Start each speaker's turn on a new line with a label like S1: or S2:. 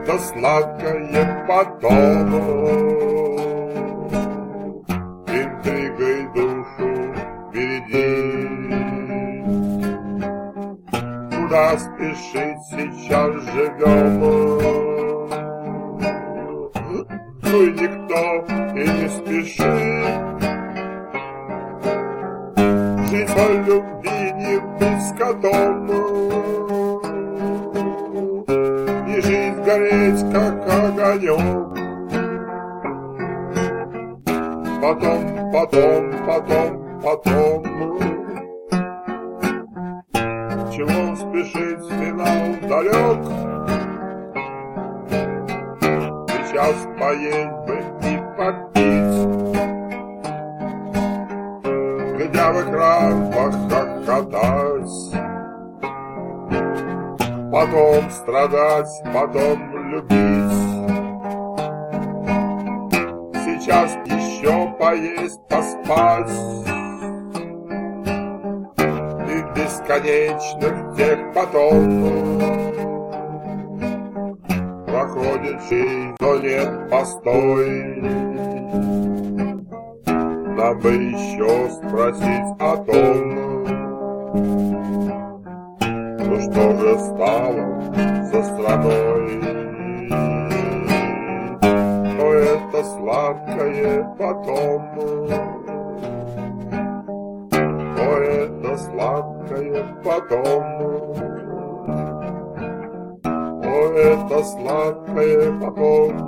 S1: это сладкое потом интригой душу береги. Куда спешить сейчас живем? Ну и никто и не спешит. Жизнь по любви не быть скотом, и жизнь гореть, как огонек. Потом чего спешить, финал далек. Сейчас поесть бы и попить, глядя в экран, похохотать, потом страдать, потом любить. Сейчас еще поесть, поспать, и бесконечных тех потом. Проходит жизнь, но нет, постой, нам бы еще спросить о том, ну что же стало со страной. Но это сладкое потом, но это сладкое потом, но это сладкое потом.